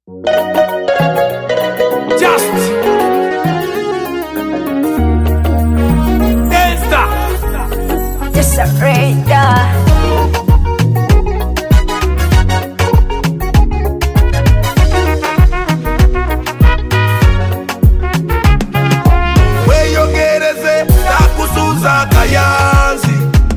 Just Insta Just a radar. weyogereze takusuza kayanzi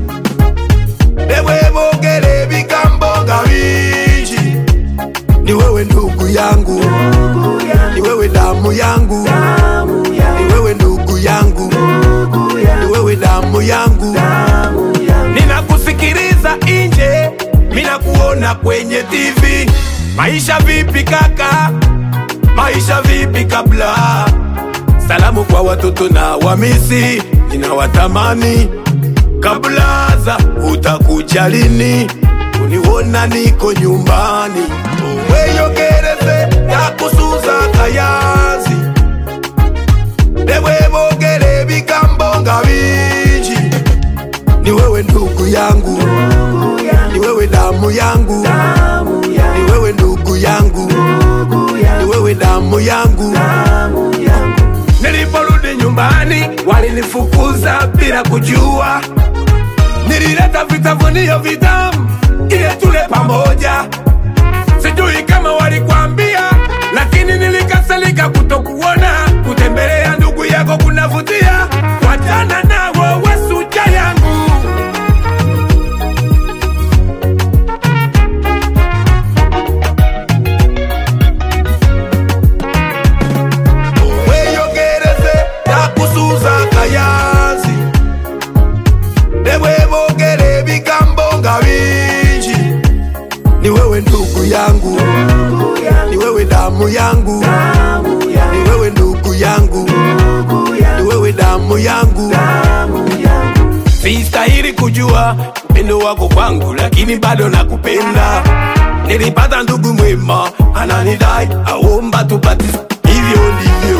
newebogere ebigambo nga bingi. Ni wewe ndugu yangu, ni wewe damu yangu, ni wewe ndugu yangu, ni wewe damu yangu. Ninakusikiliza nje, mina kuona kwenye TV. Maisha vipi kaka, maisha vipi kabla? Salamu kwa watoto na wamisi, ninawatamani. Kablaza utakuja lini, uniona niko nyumbani. Weyogereze takusuza kayanzi newebogere ebigambo nga bingi. Ni wewe ndugu yangu, ni wewe damu yangu, ni wewe ndugu yangu, ni wewe damu yangu. Niliporudi nyumbani walinifukuza bila kujua. Nilileta vitafunio vitamu ili tule pamoja. Sijui kama walikwambia, lakini nilikasirika kutokuona. Kutembelea ndugu yako kunavutia, wachana nao wesuja yangu. Weyogereze takusuza kayanzi newebogere ebigambo nga bingi. Ni wewe ndugu yangu, ni wewe damu yangu, ni wewe ndugu yangu, ni wewe damu yangu. Sistahili kujua upendo wako kwangu, lakini bado nakupenda. Nilipata ndugu mwema ananidai, aomba tupati, hivyo ndivyo